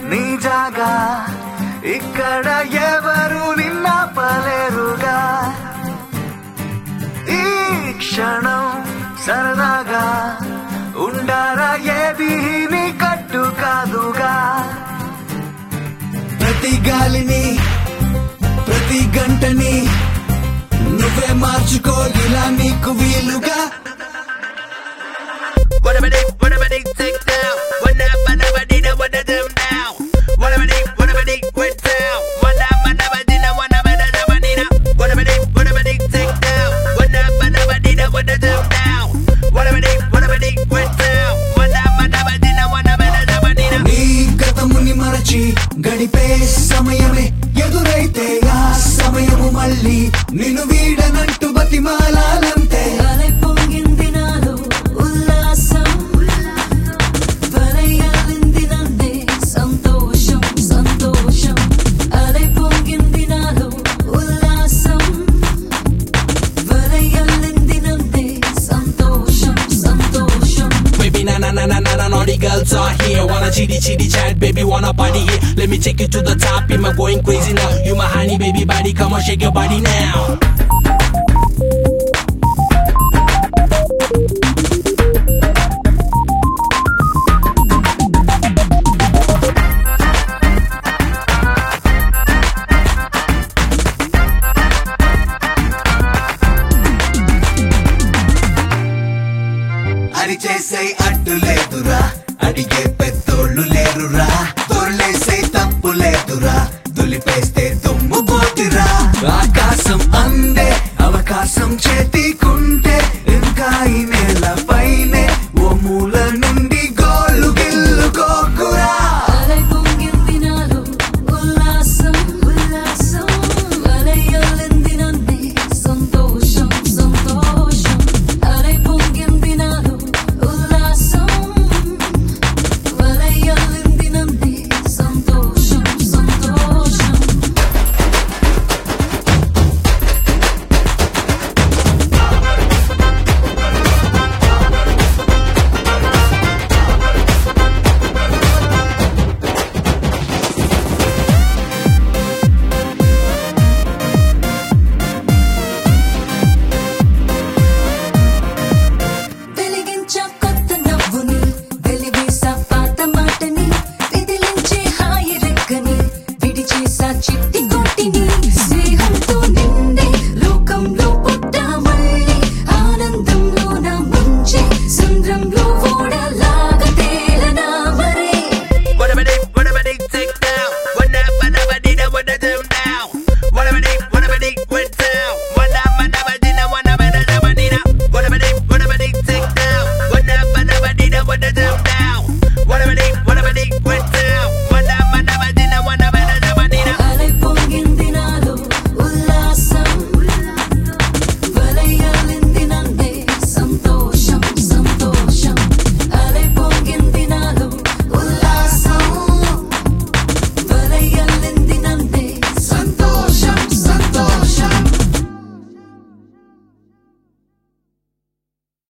నీ జాగా ఇక్కడ ఎవరు నిన్నాపలేరుగా ఈ క్షణం సరదాగా ఉండారా ఏది నీ కట్టు కాదుగా ప్రతి గాలిని ప్రతి గంటని నువ్వే మార్చుకో ఇలా నీకు వీలుగా Whatever they take down. Whatever they know what them now. Whatever they went down. Whatever they know what them now. Whatever they take down. Whatever they know what them now. Whatever they went down. Whatever they know what them now. నీ గతముని మరచి గడిపే సమయమే ఎదురైతే ఆ సమయము మళ్ళీ నిన్ను వీడనంటూ బతిమాలాలంతే Naughty girls are here, wanna chitty chat, baby wanna party here. Let me take you to the top, am I going crazy now? You my honey, baby body, come on shake your body now. అరిచేసే అడ్డు లేదురా అడిగే పెద్దోళ్ళు లేరురా తొర్లేసే తప్పు లేదురా దులిపేస్తే దుమ్ము పోతిరా ఆకాశం అందే అవకాశం చేతి